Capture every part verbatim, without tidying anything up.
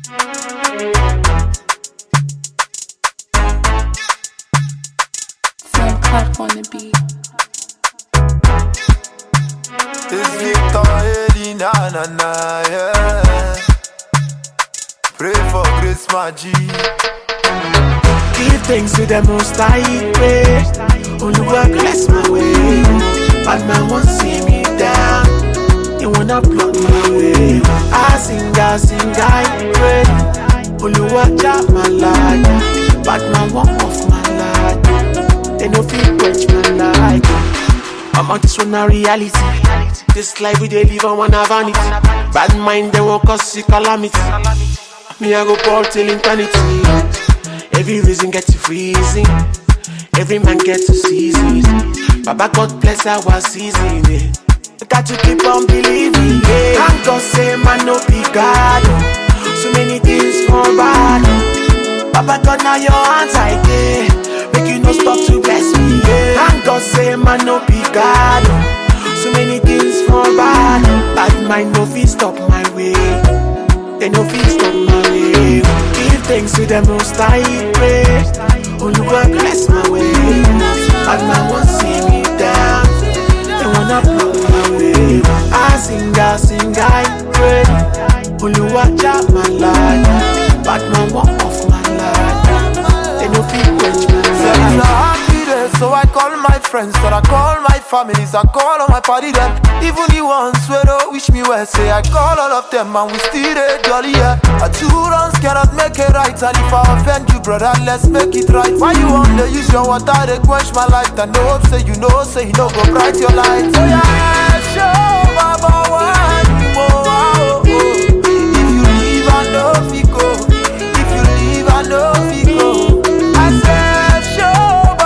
From Cut on the beat. It's Victor Eli, na na na, yeah. Pray for grace, my G. Give thanks to the most I pray. Oluwa bless my way. Bad man won't see me down. You wanna block my way. I sing, I sing, I pray. Oluwa jab my life. Bad man won't off my life. They no feel quench my life. I'm on this one a reality. This life we dey live on one vanity. Bad mind they won't cause you calamity. Me I go pour till eternity. Every reason gets you freezing. Every man gets a season. Baba God bless our season. Eh. Got to keep on believing. Yeah. Thank God say man no be God. So many things for bad. Baba God now your hands I get. Make you no stop to bless me. Yeah. Thank God say man no be God. So many things for bad. Bad mind no fit stop my way. They no fit stop my way. Give thanks to the most I pray. Oluwa bless my way. Bad man won't see me down. They wanna block my way. I sing, I sing, I pray. Oluwa jab my life. Bad man won't off my life. They no fit quench my life. So I call my friends, so I call my families, I call all my party them. Even the ones who don't wish me well, say I call all of them and we still dey jolly, yeah. A two runs cannot make it right, and if I offend you, brother, let's make it right. Why you want to use your water, they quench my life, and no hope, say you know, say you know, go bright your light. So yeah, show Baba one more, oh, oh. If you leave, I know if you go. If you leave, I know if you go. I said, show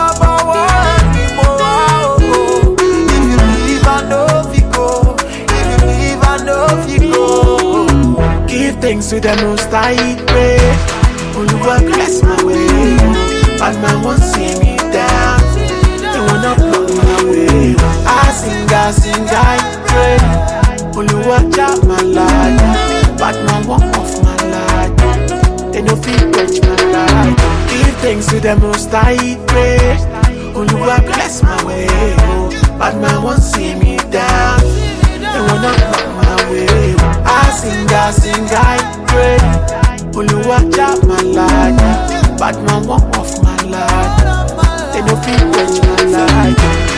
thanks to the most I pray. Oluwa bless my way. Bad man won't see me down. They wanna block my way. I sing, I sing, I pray. Oluwa jab my life. Bad man won't off my life. They no fit quench my life. Give thanks to the most I pray. Oluwa bless my way. Bad man won't see me down. They wanna block my way. I sing, I sing, I pray. Oluwa jab my life. Bad man won't off my life. They no fit quench my life.